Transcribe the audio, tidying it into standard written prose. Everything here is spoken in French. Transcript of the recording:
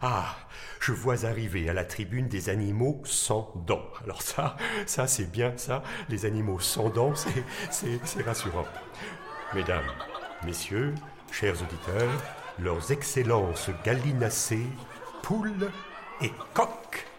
Ah, je vois arriver à la tribune des animaux sans dents. Alors ça c'est bien ça. Les animaux sans dents, c'est rassurant. Mesdames, messieurs, chers auditeurs, leurs excellences gallinacées, poules et coqs.